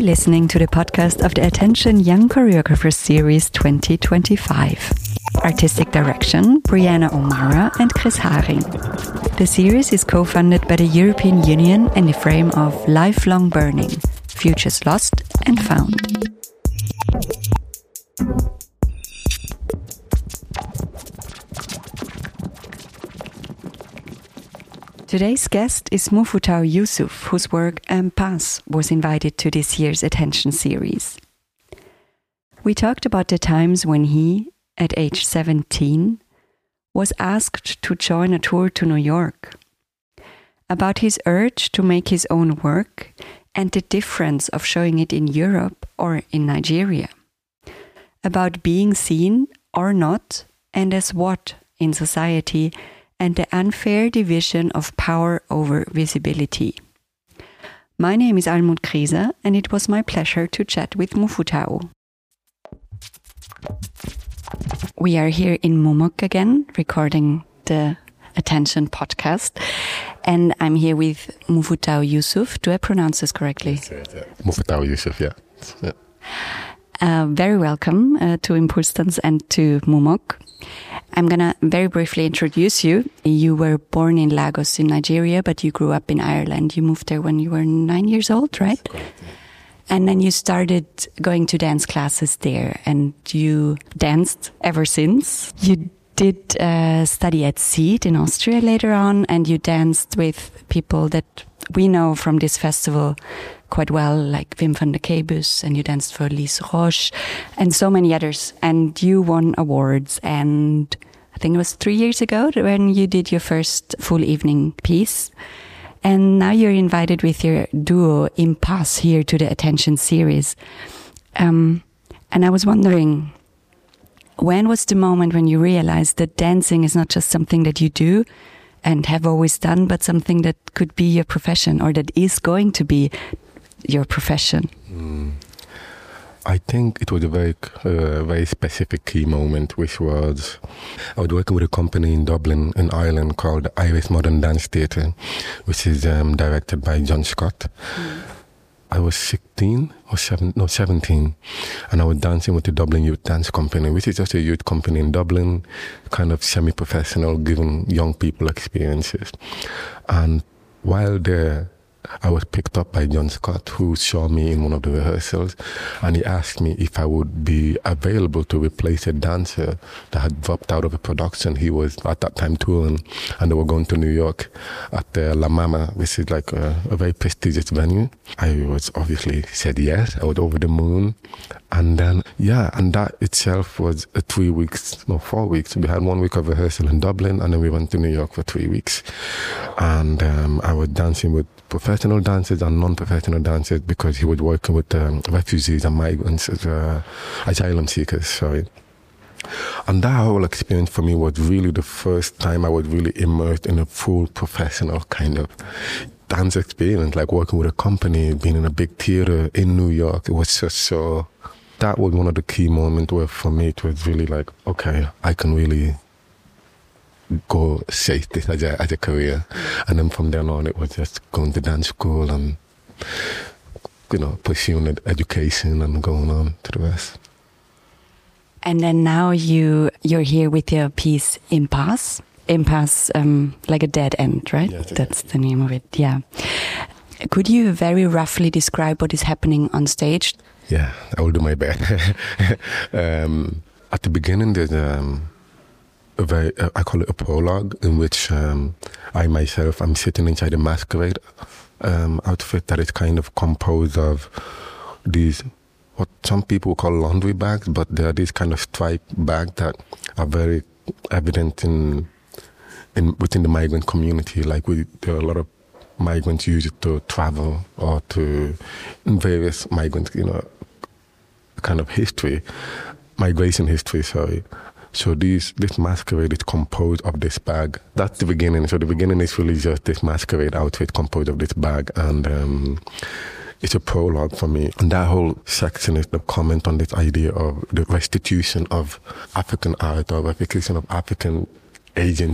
listening to the podcast of the Attention Young Choreographers Series 2025. Artistic direction, Brianna O'Mara and Chris Haring. The series is co-funded by the European Union in the frame of Lifelong Burning, Futures Lost and Found. Today's guest is Mufutau Yusuf, whose work Impasse was invited to this year's Attention series. We talked about the times when he, at age 17, was asked to join a tour to New York, about his urge to make his own work and the difference of showing it in Europe or in Nigeria, about being seen or not and as what in society, and the unfair division of power over visibility. My name is Almut Kriese, and it was my pleasure to chat with Mufutau. We are here in Mumok again, recording the Attention podcast, and I'm here with Mufutau Yusuf. Do I pronounce this correctly? That's right, yeah. Mufutau Yusuf, yeah. Very welcome to Impulsdance and to Mumok. I'm going to very briefly introduce you. You were born in Lagos in Nigeria, but you grew up in Ireland. You moved there when you were 9 years old, right? That's correct, yeah. And then you started going to dance classes there, and you danced ever since. You did study at Seed in Austria later on, and you danced with people that we know from this festival quite well, like Wim van de Kebus, and you danced for Lise Roche, and so many others. And you won awards, and I think it was 3 years ago when you did your first full evening piece. And now you're invited with your duo Impasse here to the Attention series. And I was wondering, when was the moment when you realized that dancing is not just something that you do and have always done, but something that could be your profession, or that is going to be your profession? I think it was a very specific key moment, which was I was working with a company in Dublin, in Ireland, called Irish Modern Dance Theatre, which is directed by John Scott. I was 17, and I was dancing with the Dublin Youth Dance Company, which is just a youth company in Dublin, kind of semi-professional, giving young people experiences. And while there, I was picked up by John Scott, who saw me in one of the rehearsals, and he asked me if I would be available to replace a dancer that had dropped out of a production. He was at that time touring, and they were going to New York at the La Mama, which is like a very prestigious venue. I was obviously said yes. I was over the moon. And then, and that itself was 4 weeks. We had 1 week of rehearsal in Dublin, and then we went to New York for 3 weeks. And I was dancing with professional dancers and non-professional dancers, because he was working with refugees and migrants, asylum seekers, sorry. And that whole experience for me was really the first time I was really immersed in a full professional kind of dance experience, like working with a company, being in a big theater in New York. It was just so... That was one of the key moments where for me it was really like, okay, I can really go chase this as a career. And then from then on it was just going to dance school and, pursuing education and going on to the rest. And then now you're here with your piece Impasse. Impasse, like a dead end, right? Yes, that's the name of it, yeah. Could you very roughly describe what is happening on stage? Yeah, I will do my best. At the beginning, there's I call it a prologue, in which I myself am sitting inside a masquerade outfit that is kind of composed of these, what some people call laundry bags, but they are these kind of striped bags that are very evident within the migrant community. Like there are a lot of migrants use it to travel or to various migrant, kind of migration history, sorry. So this masquerade is composed of this bag. That's the beginning. So the beginning is really just this masquerade outfit composed of this bag, and it's a prologue for me. And that whole section is the comment on this idea of the restitution of African art, or restitution of African agents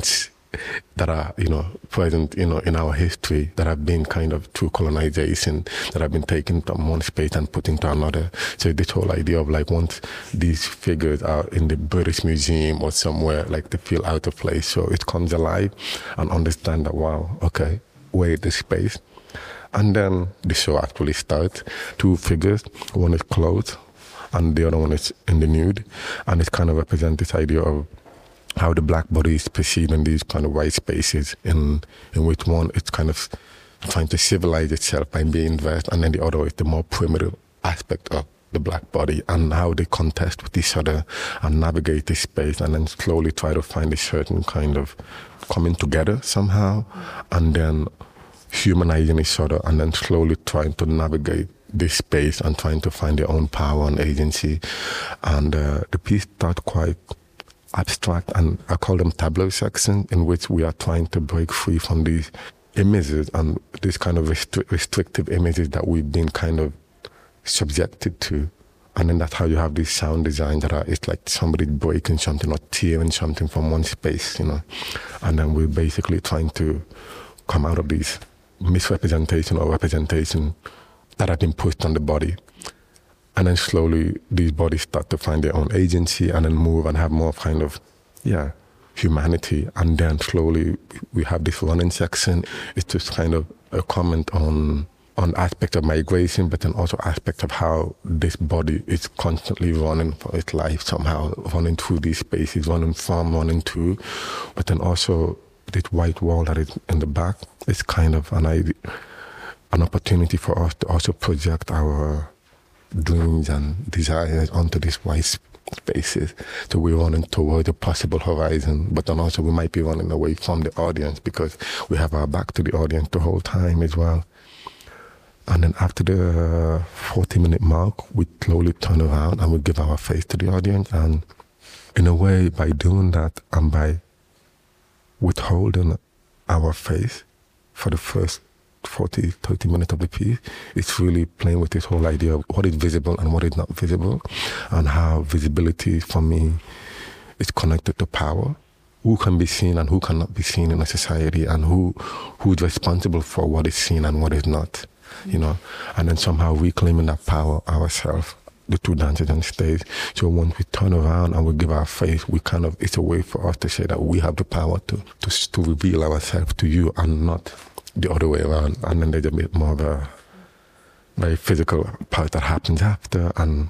that are, present, in our history, that have been kind of through colonization, that have been taken from one space and put into another. So this whole idea of like, once these figures are in the British Museum or somewhere, like they feel out of place. So it comes alive and understand that, wow, okay, where is the space? And then the show actually starts. 2 figures, one is clothed and the other one is in the nude. And it kind of represents this idea of how the black body is perceived in these kind of white spaces, in which one it's kind of trying to civilize itself by being dressed, and then the other is the more primitive aspect of the black body, and how they contest with each other and navigate this space, and then slowly try to find a certain kind of coming together somehow, and then humanizing each other, and then slowly trying to navigate this space and trying to find their own power and agency. And the piece started quite abstract, and I call them tableau sections, in which we are trying to break free from these images and these kind of restrictive images that we've been kind of subjected to. And then that's how you have these sound designs that are, it's like somebody breaking something or tearing something from one space, And then we're basically trying to come out of these misrepresentation or representation that have been pushed on the body. And then slowly these bodies start to find their own agency and then move and have more kind of, humanity. And then slowly we have this running section. It's just kind of a comment on aspect of migration, but then also aspect of how this body is constantly running for its life somehow, running through these spaces, running from, running to. But then also this white wall that is in the back is kind of an opportunity for us to also project our dreams and desires onto these white spaces. So we're running toward a possible horizon, but then also we might be running away from the audience because we have our back to the audience the whole time as well. And then after the 40-minute mark, we slowly turn around and we give our face to the audience. And in a way, by doing that and by withholding our face for the first 40, 30 minutes of the piece, it's really playing with this whole idea of what is visible and what is not visible, and how visibility for me is connected to power. Who can be seen and who cannot be seen in a society, and who's responsible for what is seen and what is not, and then somehow reclaiming that power ourselves, the 2 dancers on stage. So once we turn around and we give our face, it's a way for us to say that we have the power to reveal ourselves to you and not the other way around. And then there's a bit more of a very physical part that happens after, and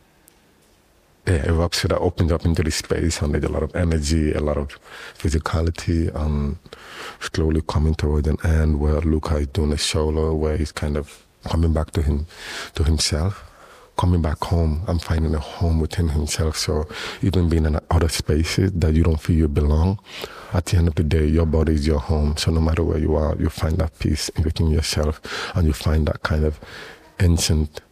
erupts that opens up into the space, and there's a lot of energy, a lot of physicality, and slowly coming towards an end where Luca is doing a solo, where he's kind of coming back to himself, coming back home and finding a home within himself. So even being in other spaces that you don't feel you belong, at the end of the day, your body is your home. So no matter where you are, you find that peace within yourself, and you find that kind of ancient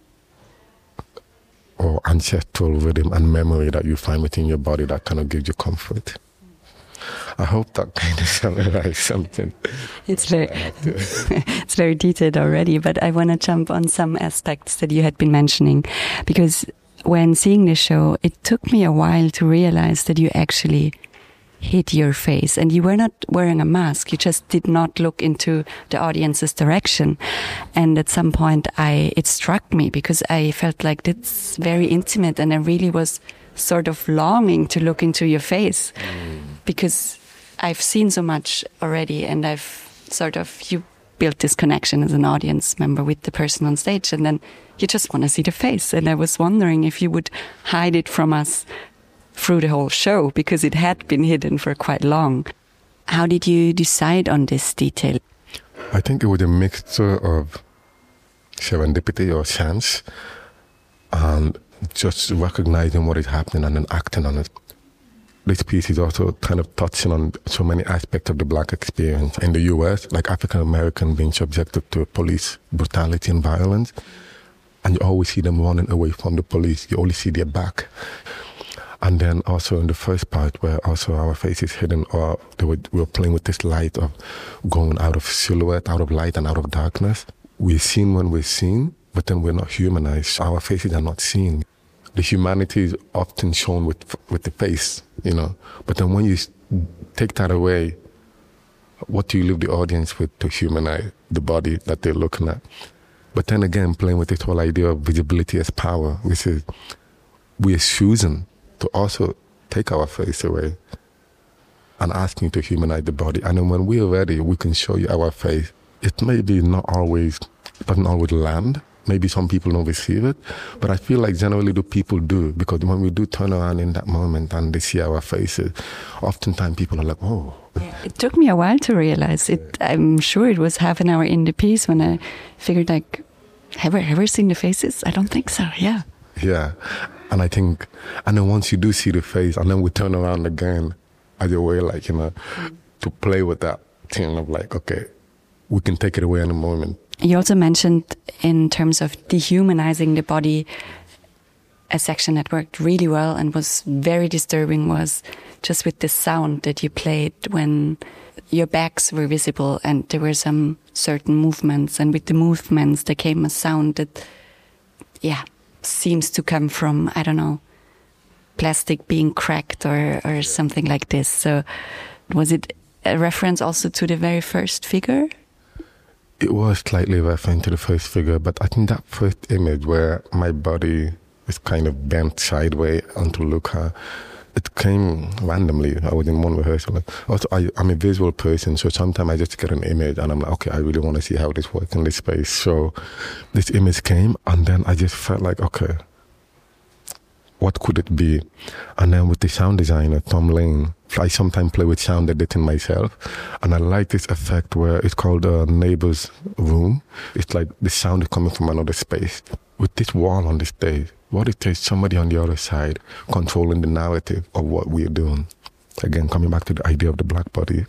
or ancestral rhythm and memory that you find within your body that kind of gives you comfort. I hope that kind of summarizes something. It's very detailed already, but I want to jump on some aspects that you had been mentioning, because when seeing the show, it took me a while to realize that you actually hid your face, and you were not wearing a mask. You just did not look into the audience's direction. And at some point it struck me, because I felt like it's very intimate, and I really was sort of longing to look into your face, because I've seen so much already, and you built this connection as an audience member with the person on stage, and then you just want to see the face. And I was wondering if you would hide it from us through the whole show, because it had been hidden for quite long. How did you decide on this detail? I think it was a mixture of serendipity or chance, and just recognizing what is happening and then acting on it. This piece is also kind of touching on so many aspects of the Black experience in the US, like African American being subjected to police brutality and violence, and you always see them running away from the police. You only see their back. And then also in the first part, where also our face is hidden, or we were playing with this light of going out of silhouette, out of light and out of darkness. We're seen when we're seen, but then we're not humanized. Our faces are not seen. The humanity is often shown with the face, But then when you take that away, what do you leave the audience with to humanize the body that they're looking at? But then again, playing with this whole idea of visibility as power, which is we are choosing to also take our face away and asking to humanize the body. And then when we are ready, we can show you our face. It may be not always, doesn't always land. Maybe some people don't receive it, but I feel like generally the people do, because when we do turn around in that moment and they see our faces, oftentimes people are like, oh. Yeah, it took me a while to realize it. I'm sure it was half an hour in the piece when I figured like, have I ever seen the faces? I don't think so, yeah. Yeah, and I think, and then once you do see the face, and then we turn around again as a way like, to play with that thing of like, okay, we can take it away in a moment. You also mentioned in terms of dehumanizing the body, a section that worked really well and was very disturbing was just with the sound that you played when your backs were visible and there were some certain movements, and with the movements there came a sound that, seems to come from, I don't know, plastic being cracked or something like this. So was it a reference also to the very first figure? It was slightly referring to the first figure, but I think that first image where my body is kind of bent sideways onto Luca, it came randomly. I was in one rehearsal. Also, I'm a visual person, so sometimes I just get an image and I'm like, okay, I really want to see how this works in this space. So this image came, and then I just felt like, okay, what could it be? And then with the sound designer, Tom Lane, I sometimes play with sound editing myself. And I like this effect where it's called a neighbor's room. It's like the sound is coming from another space. With this wall on the stage, what it is, somebody on the other side controlling the narrative of what we're doing. Again, coming back to the idea of the black body,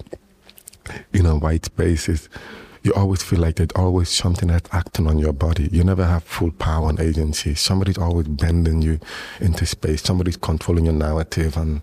white spaces, you always feel like there's always something that's acting on your body. You never have full power and agency. Somebody's always bending you into space. Somebody's controlling your narrative, and,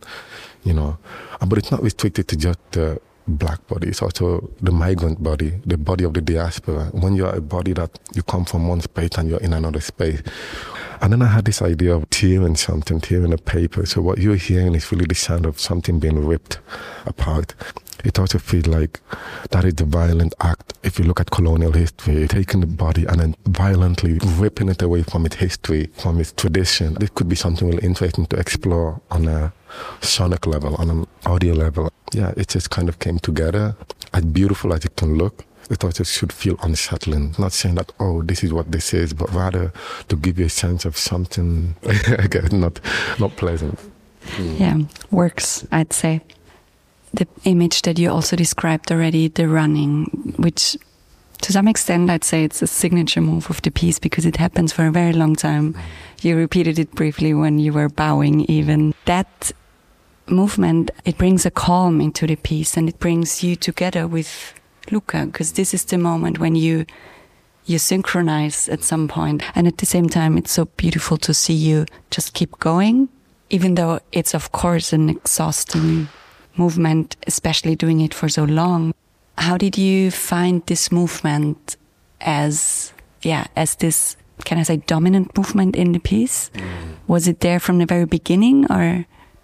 but it's not restricted to just the black body. It's also the migrant body, the body of the diaspora. When you're a body that you come from one space and you're in another space. And then I had this idea of tearing a paper. So what you're hearing is really the sound of something being ripped apart. It also feels like that is the violent act. If you look at colonial history, taking the body and then violently ripping it away from its history, from its tradition. This could be something really interesting to explore on a sonic level, on an audio level. Yeah, it just kind of came together. As beautiful as it can look, it also should feel unsettling. Not saying that, oh, this is what this is, but rather to give you a sense of something, I guess, not pleasant. Yeah, works, I'd say. The image that you also described already, the running, which to some extent I'd say it's a signature move of the piece because it happens for a very long time. You repeated it briefly when you were bowing even. That movement, it brings a calm into the piece, and it brings you together with Luca, because this is the moment when you synchronize at some point. And at the same time, it's so beautiful to see you just keep going, even though it's of course an exhausting movement, especially doing it for so long. How did you find this movement as this, can I say, dominant movement in the piece? Was it there from the very beginning, or?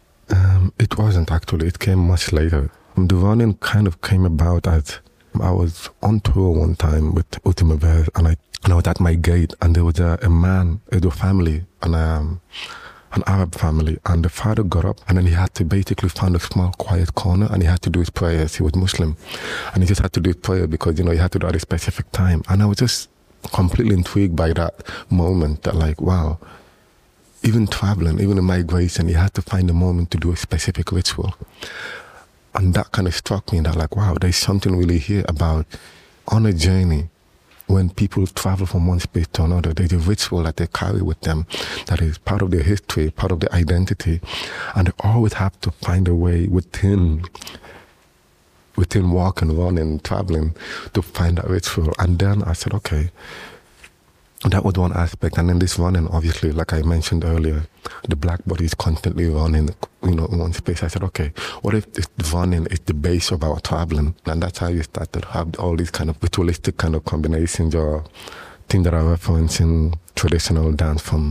It wasn't actually. It came much later. The running kind of came about as I was on tour one time with Ultima Verse, and I was at my gate, and there was a man, a family, and an Arab family, and the father got up and then he had to basically find a small quiet corner and he had to do his prayers. He was Muslim and he just had to do his prayer because, he had to do it at a specific time. And I was just completely intrigued by that moment, that like, wow, even traveling, even in migration, you had to find a moment to do a specific ritual. And that kind of struck me, that like, wow, there's something really here about on a journey. When people travel from one space to another, there's a ritual that they carry with them that is part of their history, part of their identity. And they always have to find a way within walking, running, traveling to find that ritual. And then I said, okay, that was one aspect. And then this running, obviously, like I mentioned earlier, the black body is constantly running, in one space. I said, okay, what if this running is the base of our traveling? And that's how you start to have all these kind of ritualistic kind of combinations or things that are referencing traditional dance from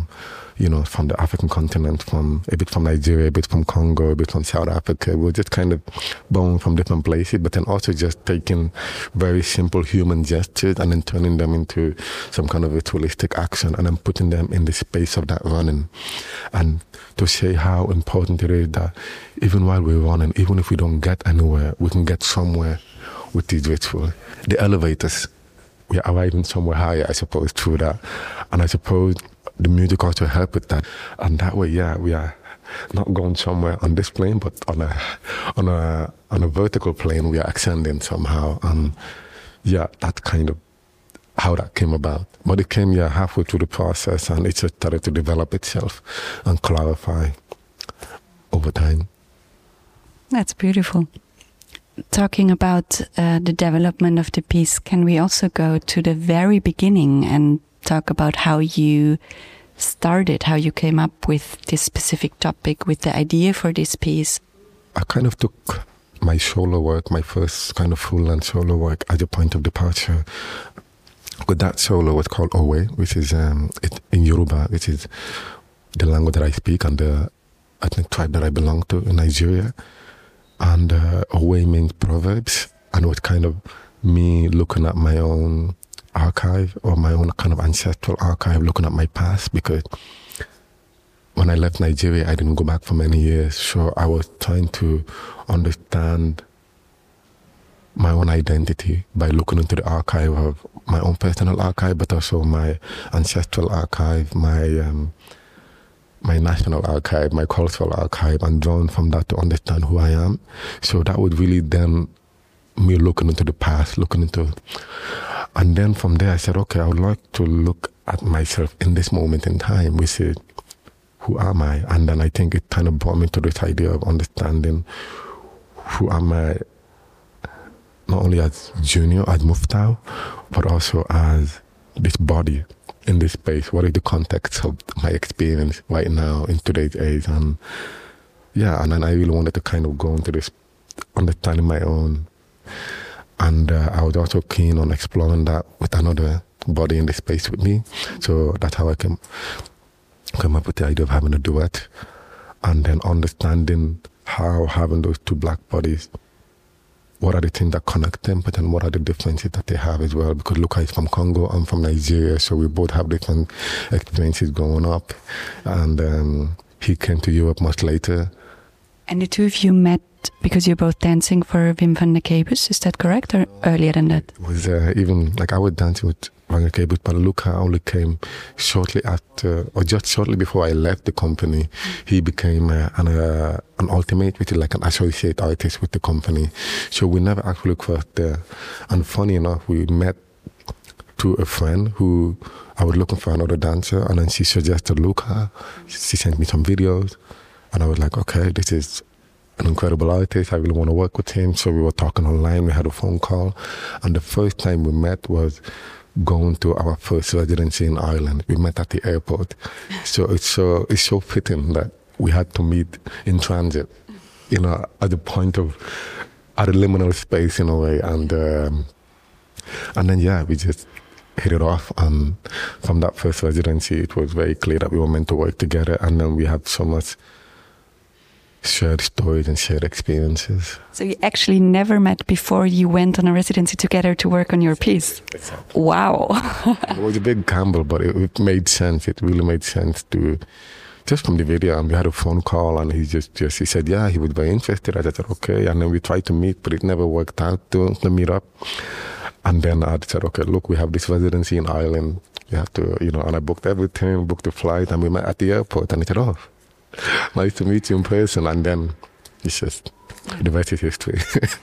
from the African continent, a bit from Nigeria, a bit from Congo, a bit from South Africa. We were just kind of born from different places, but then also just taking very simple human gestures and then turning them into some kind of ritualistic action and then putting them in the space of that running. And to say how important it is that even while we're running, even if we don't get anywhere, we can get somewhere with these rituals. The elevators, we are arriving somewhere higher, I suppose, through that. And I suppose the music also helped with that. And that way, we are not going somewhere on this plane, but on a vertical plane, we are ascending somehow. And that's kind of how that came about. But it came halfway through the process, and it just started to develop itself and clarify over time. That's beautiful. Talking about the development of the piece, can we also go to the very beginning and talk about how you started, how you came up with this specific topic, with the idea for this piece? I kind of took my solo work, my first kind of full-length solo work, as a point of departure. With that solo, was called Owe, which is in Yoruba, which is the language that I speak and the ethnic tribe that I belong to in Nigeria. And Owe means proverbs, and it was kind of me looking at my own archive or my own kind of ancestral archive, looking at my past, because when I left Nigeria, I didn't go back for many years. So I was trying to understand my own identity by looking into the archive of my own personal archive, but also my ancestral archive, my national archive, my cultural archive, and drawing from that to understand who I am. So that would really then me looking into the past, and then from there I said, okay, I would like to look at myself in this moment in time, which is, who am I? And then I think it kind of brought me to this idea of understanding who am I, not only as Junior, as Muftau, but also as this body in this space. What is the context of my experience right now in today's age? And then I really wanted to kind of go into this understanding my own. And I was also keen on exploring that with another body in the space with me. So that's how I came up with the idea of having a duet, and then understanding how having those two black bodies, what are the things that connect them, but then what are the differences that they have as well? Because Luca is from Congo, I'm from Nigeria, so we both have different experiences growing up. And he came to Europe much later. And the two of you met because you're both dancing for Wim van der Kebus, is that correct, or earlier than that? It was even, like I was dancing with Van der Kebus, but Luca only came shortly after, or just shortly before I left the company. He became an ultimate, which is like an associate artist with the company. So we never actually crossed there. And funny enough, we met through a friend who, I was looking for another dancer, and then she suggested Luca. She sent me some videos, and I was like, okay, this is an incredible artist. I really want to work with him. So we were talking online. We had a phone call. And the first time we met was going to our first residency in Ireland. We met at the airport. So it's so fitting that we had to meet in transit, at the point of, at a liminal space in a way. And then, we just hit it off. And from that first residency, it was very clear that we were meant to work together. And then we had so much shared stories and shared experiences. So you actually never met before you went on a residency together to work on your piece? Exactly. Wow. It was a big gamble, but it made sense. It really made sense to, just from the video, and we had a phone call, and he said, he was very interested. I said, okay, and then we tried to meet, but it never worked out to meet up. And then I said, okay, look, we have this residency in Ireland. You have to, and I booked everything, booked the flight, and we met at the airport, and he said, oh, nice to meet you in person. And then it's just, the rest is history.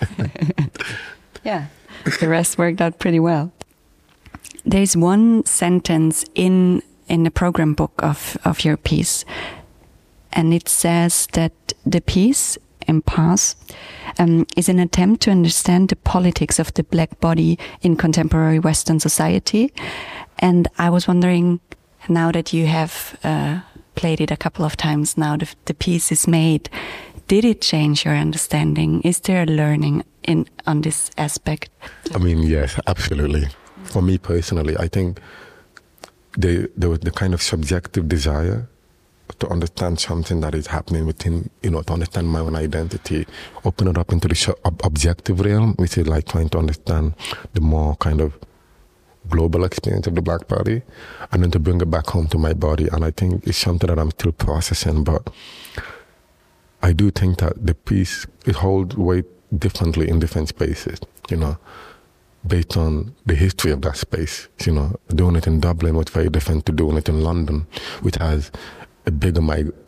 Yeah, the rest worked out pretty well. There's one sentence in the program book of your piece, and it says that the piece, Impasse, is an attempt to understand the politics of the black body in contemporary Western society. And I was wondering, now that you have played it a couple of times now, the piece is made, did it change your understanding? Is there a learning on this aspect? I mean, yes, absolutely. For me personally, I think there was the kind of subjective desire to understand something that is happening within, to understand my own identity, open it up into the objective realm, which is like trying to understand the more kind of global experience of the Black body, and then to bring it back home to my body. And I think it's something that I'm still processing, but I do think that the piece, it holds weight differently in different spaces, based on the history of that space. Doing it in Dublin was very different to doing it in London, which has a bigger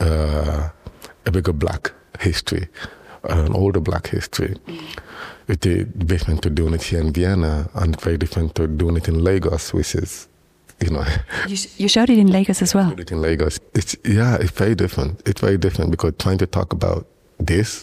Black history, an older Black history. It's different to doing it here in Vienna, and very different to doing it in Lagos, which is, You showed it in Lagos as well. I showed it in Lagos. It's very different. It's very different because trying to talk about this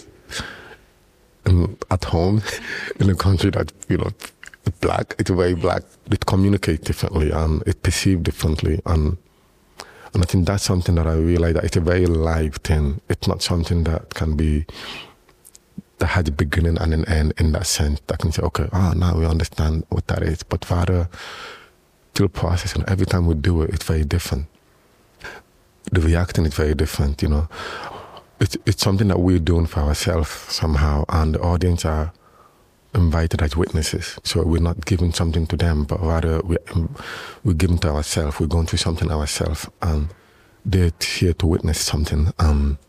at home in a country that, Black, it's very Black. It communicates differently and it's perceived differently. And I think that's something that I realize that it's a very live thing. It's not something that has a beginning and an end in that sense. That can say, okay, now we understand what that is. But rather, still processing. Every time we do it, it's very different. The reaction is very different, It's something that we're doing for ourselves somehow, and the audience are invited as witnesses. So we're not giving something to them, but rather we're giving to ourselves. We're going through something ourselves, and they're here to witness something. And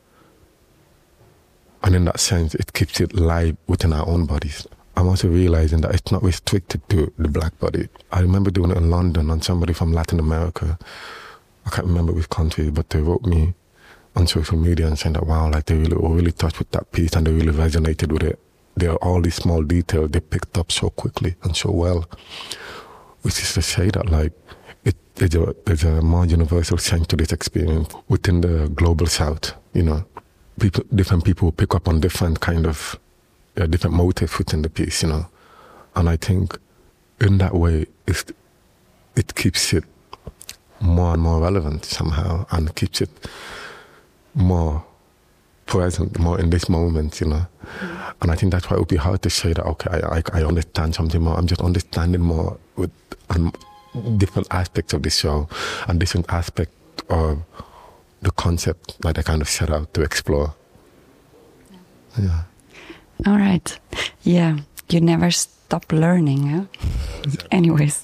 in that sense, it keeps it live within our own bodies. I'm also realizing that it's not restricted to the Black body. I remember doing it in London, and somebody from Latin America, I can't remember which country, but they wrote me on social media and saying that, wow, like they were really touched with that piece and they really resonated with it. There are all these small details they picked up so quickly and so well, which is to say that like there's a more universal sense to this experience within the global South. Different people pick up on different kind of different motives within the piece, and I think in that way it keeps it more and more relevant somehow, and keeps it more present, more in this moment, And I think that's why it would be hard to say that, okay, I understand something more. I'm just understanding more with different aspects of the show and different aspects of the concept that I kind of set out to explore. Yeah. All right. Yeah. You never stop learning, huh? Anyways.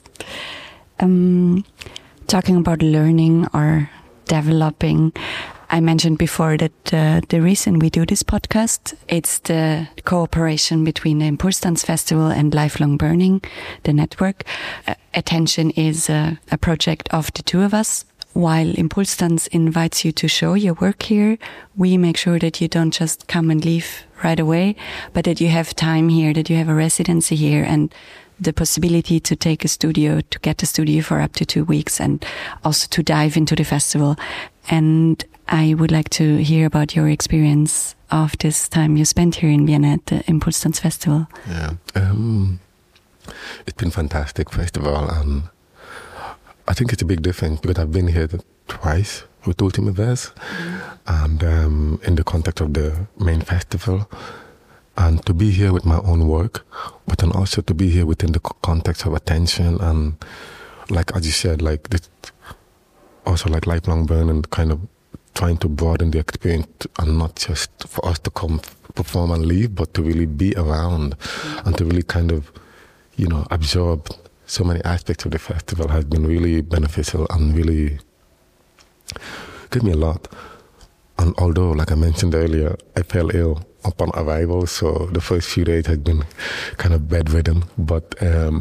Talking about learning or developing, I mentioned before that the reason we do this podcast, it's the cooperation between the Impulsdance Festival and Lifelong Burning, the network. Attention is a project of the two of us. While Impulsdance invites you to show your work here, we make sure that you don't just come and leave right away, but that you have time here, that you have a residency here, and the possibility to get a studio for up to 2 weeks, and also to dive into the festival. And I would like to hear about your experience of this time you spent here in Vienna at the Impulsdance Festival. Yeah, it's been fantastic, first of all, and I think it's a big difference because I've been here twice with Ultimaverse, and in the context of the main festival, and to be here with my own work, but then also to be here within the context of attention, and like as you said, like this, also like Lifelong Burn, and kind of trying to broaden the experience, and not just for us to come perform and leave, but to really be around and to really kind of, absorb so many aspects of the festival has been really beneficial and really gave me a lot. And although, like I mentioned earlier, I fell ill upon arrival, so the first few days had been kind of bedridden, but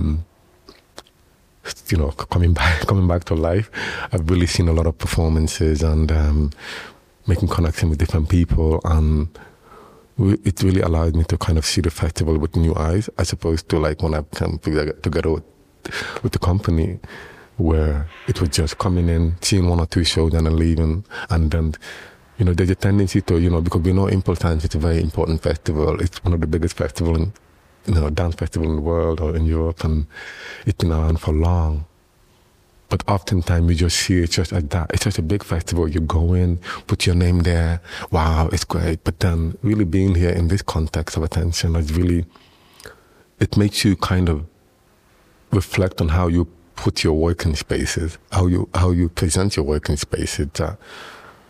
coming back to life, I've really seen a lot of performances and making connection with different people, and it really allowed me to kind of see the festival with new eyes, as opposed to like when I came together with the company, where it was just coming in, seeing 1 or 2 shows and then leaving, and then there's a tendency to, because we know Impulsdance, it's a very important festival. It's one of the biggest festivals, dance festival in the world or in Europe, and it's been around for long. But oftentimes you just see it just as that. It's just a big festival. You go in, put your name there. Wow, it's great. But then really being here in this context of attention is really, it makes you kind of reflect on how you put your working spaces, how you present your working spaces.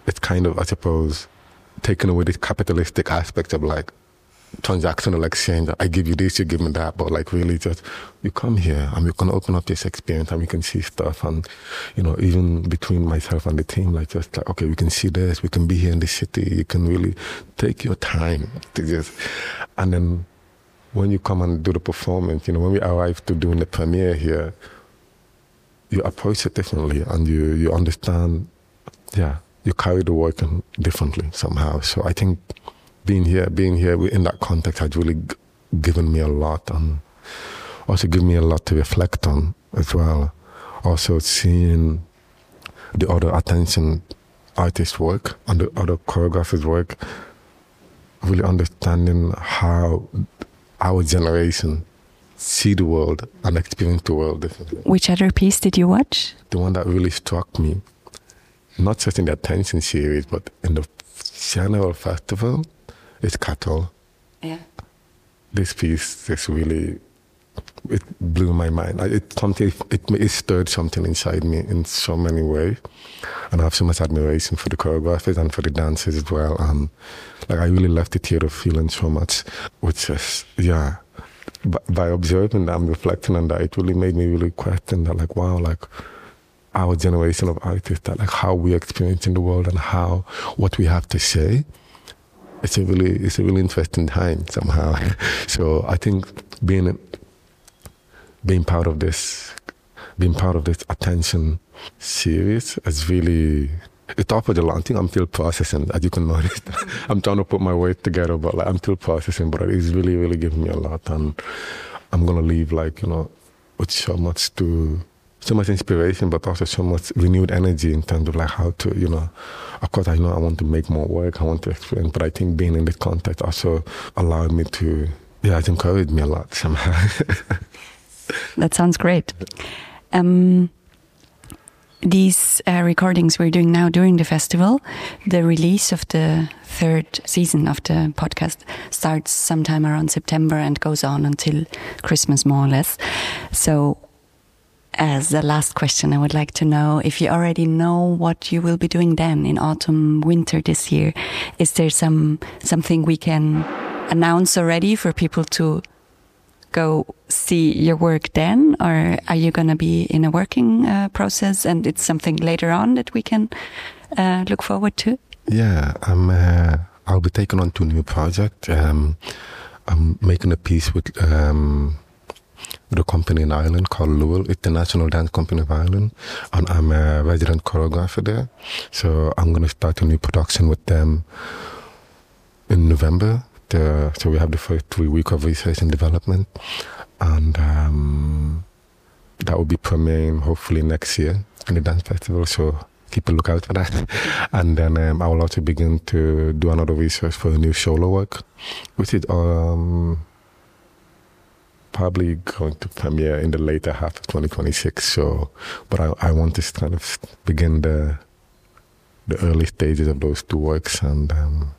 it's kind of, I suppose, taking away this capitalistic aspect of like transactional exchange. I give you this, you give me that, but like really just, you come here and we can open up this experience and we can see stuff. And, you know, even between myself and the team, like just like, okay, we can see this, we can be here in the city, you can really take your time to just, and then when you come and do the performance, you know, when we arrive to doing the premiere here, you approach it differently and you understand, you carry the work differently somehow. So I think being here in that context has really given me a lot, and also given me a lot to reflect on as well. Also seeing the other attention artists' work and the other choreographers' work, really understanding how our generation see the world and experience the world differently. Which other piece did you watch? The one that really struck me, not just in the Attention series, but in the general festival, is Cattle. Yeah. This piece just really, it blew my mind. It stirred something inside me in so many ways. And I have so much admiration for the choreographers and for the dancers as well. Like I really left the theater feeling so much, which is, by observing that and reflecting on that, it really made me really question that, like, wow, like our generation of artists, that like how we experiencing the world and how what we have to say. It's a really interesting time somehow. So I think being part of this Attention series is really, it offered a lot. I think I'm still processing, as you can notice. I'm trying to put my weight together, but like I'm still processing. But it's really, really giving me a lot, and I'm gonna leave like, you know, with so much inspiration, but also so much renewed energy in terms of like how to, you know, of course I know I want to make more work, I want to experience, but I think being in this context also allowed me to, it encouraged me a lot somehow. That sounds great. These recordings we're doing now during the festival, the release of the 3rd season of the podcast starts sometime around September and goes on until Christmas, more or less. So as the last question, I would like to know if you already know what you will be doing then in autumn, winter this year. Is there something we can announce already for people to go see your work then? Or are you going to be in a working process and it's something later on that we can look forward to? Yeah, I'll be taking on 2 new projects. I'm making a piece with a company in Ireland called Lowell. It's the National Dance Company of Ireland, and I'm a resident choreographer there. So I'm going to start a new production with them in November. So we have the first 3 weeks of research and development, and that will be premiering hopefully next year in the dance festival. So keep a lookout for that. And then I will also begin to do another research for a new solo work, which is probably going to premiere in the later half of 2026. So, but I want to kind of begin the early stages of those 2 works, and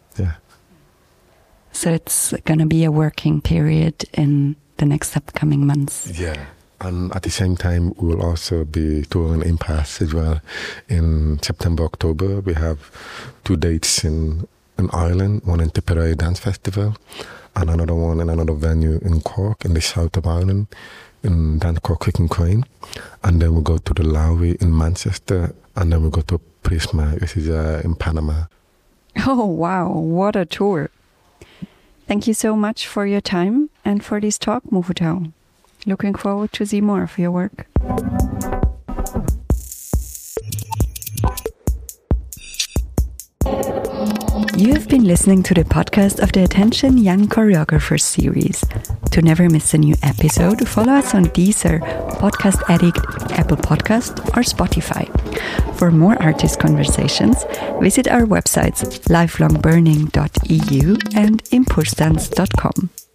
So it's going to be a working period in the next upcoming months. Yeah. And at the same time, we will also be touring Impasse as well in September, October. We have 2 dates in Ireland, one in Tipperary Dance Festival, and another one in another venue in Cork, in the south of Ireland, in Dance Cork Crick Crane. And then we'll go to the Lowry in Manchester, and then we'll go to Prisma, which is in Panama. Oh, wow. What a tour. Thank you so much for your time and for this talk, Mufutau. Looking forward to see more of your work. You have been listening to the podcast of the Attention Young Choreographers series. To never miss a new episode, follow us on Deezer, Podcast Addict, Apple Podcast, or Spotify. For more artist conversations, visit our websites lifelongburning.eu and impulsdance.com.